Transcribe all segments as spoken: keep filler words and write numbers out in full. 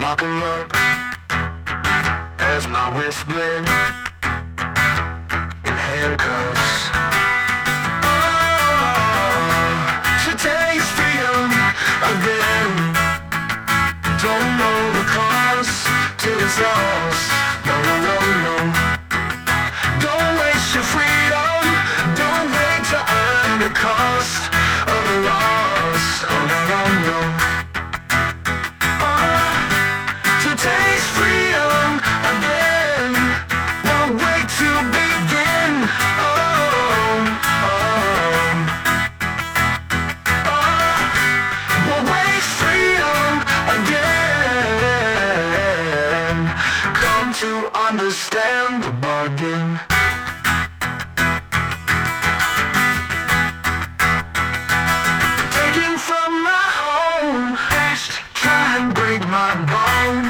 buckle up as my wrist blend in handcuffs. Oh, to taste freedom again. Don't know the cost till it's lost. No, no, no, no. Don't waste your freedom. Don't wait to earn the cost of the loss. Oh, no, no, no. To understand the bargain. Taking from my home, try and break my bone.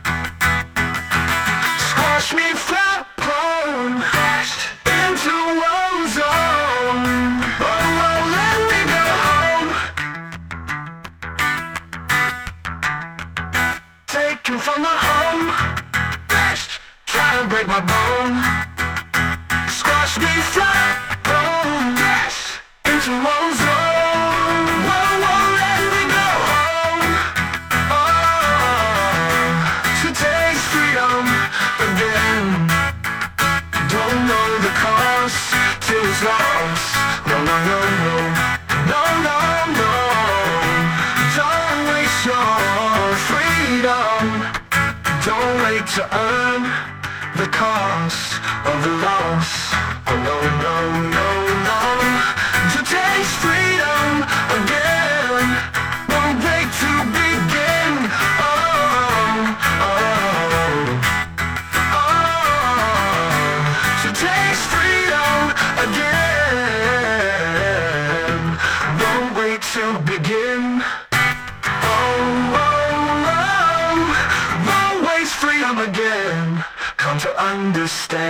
Squash me flat, prone into one zone. Oh, oh, let me go home. Taking from my home, try and break my bone. Squash me flat, boom, into one zone. Whoa, whoa, let me go home. Oh, to taste freedom again. Don't know the cost till it's lost. No, no, no, no. No, no, no. Don't waste your freedom. Don't wait to earn the cost of the loss. Oh, no, no, no, no. To taste freedom again. Won't wait to begin. Oh, oh, oh. To taste freedom again. Won't wait to begin. Oh, oh, oh. Won't waste freedom again. Come to understand.